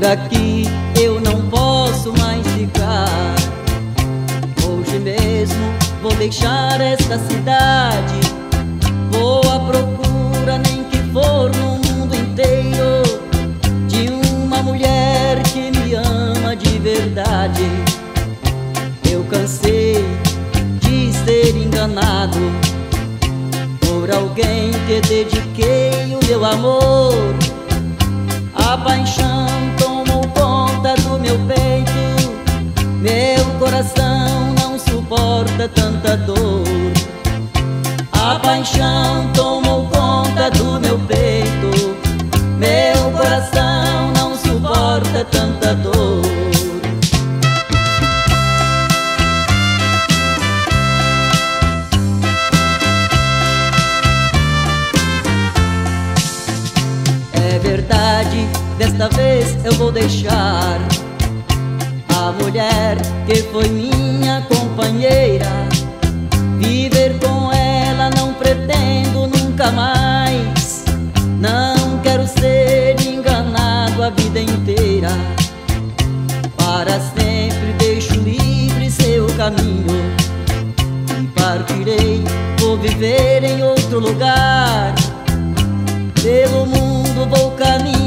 Por aqui eu não posso mais ficar. Hoje mesmo vou deixar esta cidade. Vou à procura, nem que for no mundo inteiro, de uma mulher que me ama de verdade. Eu cansei de ser enganado por alguém que dediquei o meu amor. A paixão tomou conta do meu peito, meu coração não suporta tanta dor. A paixão tomou conta do meu peito, meu coração não suporta tanta dor. É verdade, desta vez eu vou deixar a mulher que foi minha companheira. Viver com ela não pretendo nunca mais. Não quero ser enganado a vida inteira. Para sempre deixo livre seu caminho e partirei, vou viver em outro lugar. Pelo mundo vou caminhar